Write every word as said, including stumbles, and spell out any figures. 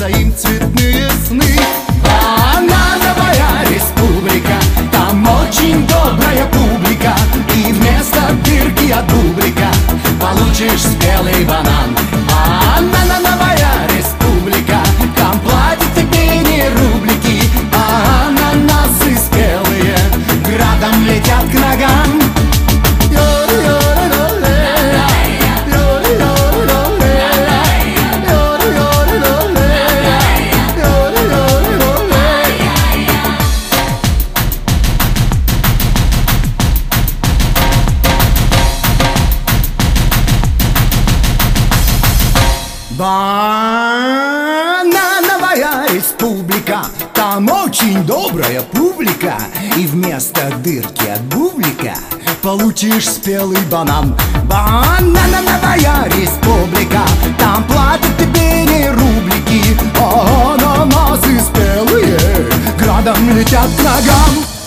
им цветные сны. Банановая республика, там очень добрая публика, и вместо дырки от бублика получишь спелый банан. Банановая республика, там платят тебе не рублики, а ананасы спелые градом летят к ногам. Банановая республика, там очень добрая публика, и вместо дырки от бублика получишь спелый банан. Банановая республика, там платят тебе не рублики, а ананасы спелые градом летят к ногам.